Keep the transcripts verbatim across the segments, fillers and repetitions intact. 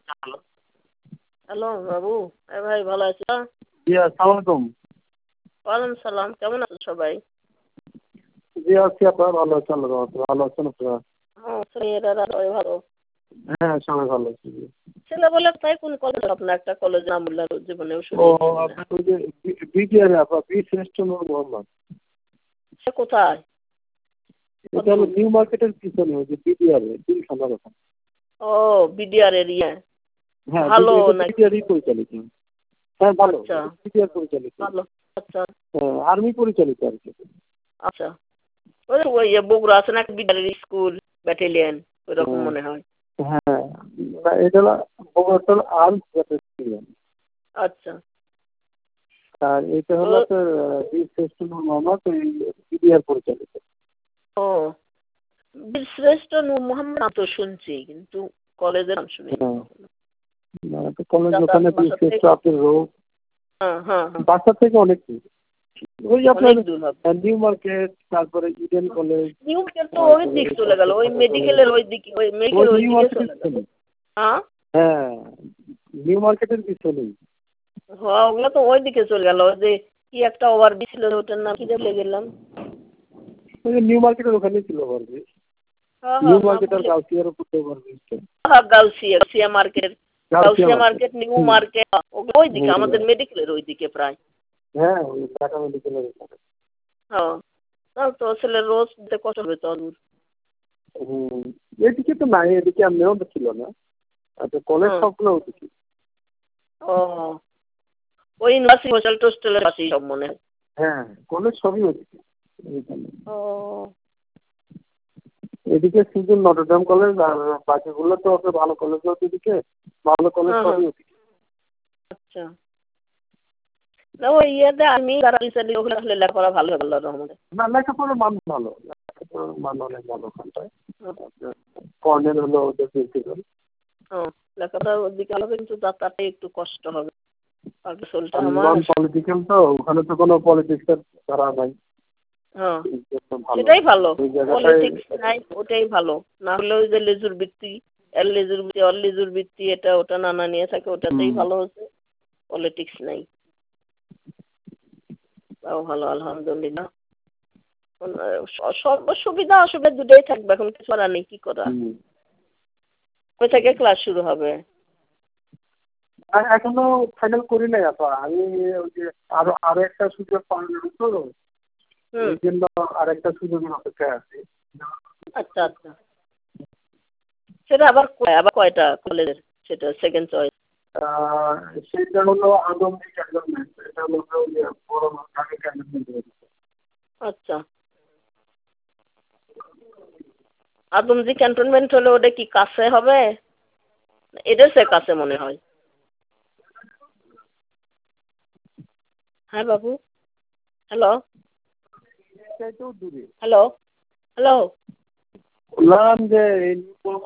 Hello hello বাবু, এ ভাই ভালো আছো? জি আসসালামু আলাইকুম। ওয়ালাইকুম সালাম। কেমন আছো সবাই? জি আছি আপা, ভালো আছি আল্লাহর রহমতে। ভালো আছেন আপনারা? হ্যাঁ, মেয়েরা সবাই ভালো। হ্যাঁ সবাই ভালো আছি। জি। ছেলে বলে তাই কোন কলেজ আপনার একটা কলেজ নাম বললেন জীবনেও ও শুনেছি মনে হয়। আপনার ওই যে বিটিআর আপা, বি শ্রেষ্ঠ নূর মোহাম্মদ। সে কোথায়? এটা হলো নিউ মার্কেটের পিছনে ওই যে বিটিআর তিন খানা রকম। ও বিডিআর এরিয়া। হ্যাঁ ভালো নাকি? বিটিআরই পরিচালিত। হ্যাঁ ভালো, আচ্ছা বিটিআর পরিচালিত। ভালো। আচ্ছা হ্যাঁ, আর্মি পরিচালিত আর কি। আচ্ছা। ওই ওই যে বগুড়া আছে না বিডিআর স্কুল ব্যাটালিয়ন ওইরকম হ্যাঁ মনে হয়। হ্যাঁ, না, এটা হলো বগুড়ার আর্মস ব্যাটালিয়ন। আচ্ছা। আর এটা তো হলো আপনার বি শ্রেষ্ঠ নূর মোহাম্মদ, ওই বিটিআর পরিচালিত। ও বীরশ্রেষ্ঠ নূর মোহাম্মদ নাম তো শুনছি কিন্তু কলেজের নাম শুনিনি হ্যাঁ, কখনো। না, তো কলেজ যাতায়াত ওখানে বি বাসা শ্রেষ্ঠ থেকে আপনার রোড হ্যাঁ হ্যাঁ হ্যাঁ বাসা থেকে অনেক দূর। ওই আপনার অনেক দূর হবে। নিউ মার্কেট, তারপরে ইডেন কলেজ, নিউ মার্কেট তো ওই তারপরে দিক চলে গেল, সরকারি ওই ঢাকা কলেজ, মেডিকেলের ওই দিকে, ওই ওই মেডিকেল ওই নিউ দিকে মার্কেটের চলে গেল। পিছনে। হ্যাঁ হ্যাঁ, নিউ মার্কেটের পিছনেই। হ্যাঁ ওগুলো তো ওই দিকে চলে গেল। ওই যে কি একটা ওভার ব্রিজ ছিল ওটার নাম কি ভুলে গেলাম। ওই যে নিউ মার্কেটের ওখানেই ছিল ওভারব্রিজ। হ্যাঁ নিউ হ্যাঁ না মার্কেট আর ভুলে গাউসিয়ার উপর ওভারব্রিজটা। হ্যাঁ Gausia Gausia market. Gausia Gausia market. Market new hmm market ওগুলো ওই দিকে হুম। আমাদের মেডিকেলের ওই দিকে প্রায়। হ্যাঁ, ওই ঢাকা মেডিকেলের ওখানে। হ্যাঁ তাও তো ছেলে রোজ যেতে কষ্ট হবে তো দূর। হুম, এদিকে তো নাই, এদিকে আমিও তো ছিল না। আচ্ছা, কলেজ হ্যাঁ সবগুলো ওদিকে। ও ওই ইউনিভার্সিটি হোস্টেল টোস্টেলের পাশেই সব মনে হয়। হ্যাঁ, কলেজ সবই ওদিকে এইখানে। ও এদিকে শুধু নটরডেম কলেজ, আর বাকিগুলো তো ওকে ভালো কলেজ ওদিকে, ভালো কলেজ হ্যাঁ হ্যাঁ সবই ওদিকে। আচ্ছা। না ওই ইয়েতে আমি যারা রিসেন্টলি ওখানে আসলে লেখাপড়া ভালো হবে আল্লাহর রহমতে। না, লেখাপড়ার মান ভালো, লেখাপড়ার মান অনেক ভালো ওখানটায়। কর্নেল হলো ওদের প্রিন্সিপাল। ও লেখাপড়ার ওদিকে ভালো হবে কিন্তু যাতায়াতে একটু কষ্ট হবে। আর শরীরটা আর আমার নন পলিটিক্যাল তো, ওখানে তো কোনো পলিটিক্সের ধারা নাই। হ্যাঁ এই জন্য ভালো সেটাই ভালো। ওই জায়গাটায়। পলিটিক্স নাই ওটাই ভালো। না হলে ওই যে লেজুর বৃত্তি এর লেজুর বৃত্তি অর লেজুর বৃত্তি এটা ওটা নানা নিয়ে থাকে ওটাতেই হুম, ভালো হচ্ছে। পলিটিক্স নাই। তাও ভালো আলহামদুলিল্লাহ। স- সব সুবিধা অসুবিধা দুটোই থাকবে এখন কিছু করার নেই কি করা। হুম। কই থেকে ক্লাস শুরু হবে? আর এখনো ফাইনাল করি নাই আপা, আমি ওই যে আরো আরো একটা সুযোগ পাওয়া তো, হুম ওই জন্য আরেকটা সুযোগের অপেক্ষায় আছি। আচ্ছা আচ্ছা। সেটা আবার কয়- আবার কয়টা কলেজের সেটা সেকেন্ড চয়েস? আহ, সেটা হলো আদমজি ক্যান্টনমেন্ট, এটা হলো ওই যে বড় ঢাকা ক্যান্টনমেন্ট। আচ্ছা আদমজি ক্যান্টনমেন্ট হলে ওটা কি কাছে হবে? এদের সে কাছে মনে হয়। হ্যাঁ বাবু হ্যালো চাইতেও দূরে। হ্যালো হ্যালো বললাম যে এই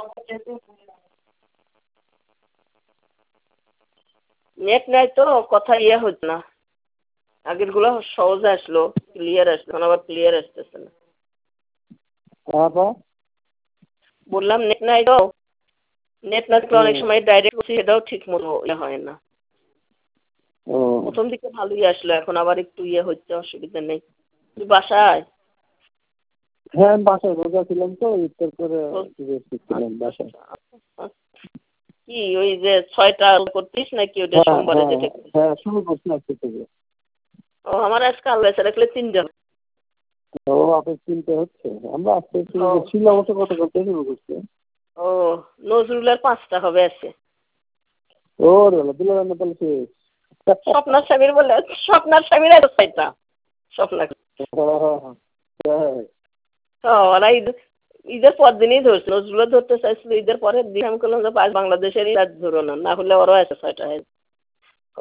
নেট নাই তো কথা ইয়ে হচ্ছে না। আগের গুলো সহজ আসলো ক্লিয়ার আসলো এখন আবার ক্লিয়ার আসতেছে না। আপা। বললাম নেট নাই তো, নেট না থাকলে অনেক হুম। সময় ডাইরেক্ট করছি সেটাও ঠিক মতো ইয়ে হয় না। ও প্রথম দিকে ভালোই আসলো এখন আবার একটু ইয়ে হচ্ছে অসুবিধা নেই। তুই বাসায়? হ্যাঁ, আমি বাসায় রোজা ছিলাম তো, ইফতার করে ও, একটু রেস্ট ছিলাম আচ্ছা বাসায়। আচ্ছা আচ্ছা। কি ওই যে ছয়টা করতিস নাকি ওটা হ্যাঁ সোমবারে হ্যাঁ যেটা করিস? হ্যাঁ, শুরু করছি আজকে থেকে। ও আমার আজকে আল্লাহ এসে রাখলে তিনজন। ও আপনার চিন্তা হচ্ছে, আমরা আজকে শুরু ও করছি, অবশ্য গতকাল থেকে শুরু করছি। ও নজরুলের পাঁচটা হবে আছে। ও রে দিল রান্না তাহলে শেষ। স্বপ্নার স্বামীর বলে স্বপ্নার স্বামীর আরো ছয়টা স্বপ্না। হ্যাঁ, ও ওরা ঈদ ঈদের পর দিনই ধরছে নজরুলও ধরতে চাইছিল ঈদের পরের দিন আমি বললাম যে আজ বাংলাদেশেরই রাত ধরো না না হলে ওরও আছে ছয়টা। ও,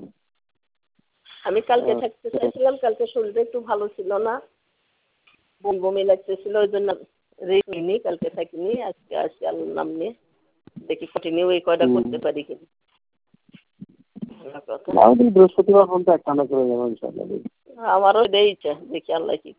আমি কালকে থাকতে আচ্ছা। চাইছিলাম কালকে শরীরটা একটু ভালো ছিল না, বমি বমি লাগতেছিল ওই জন্য রেস্ট নিইনি কালকে থাকিনি আজকে আসি আল্লাহর নাম নিয়ে দেখি কন্টিনিউ এই কয়টা হুম। করতে পারি কিনা। ভালো কথা। আমাদের বৃহস্পতিবার পর্যন্ত এক টানা করে যাবো ইনশাল্লাহ। আমারও দেইছে দেখি আল্লাহ কি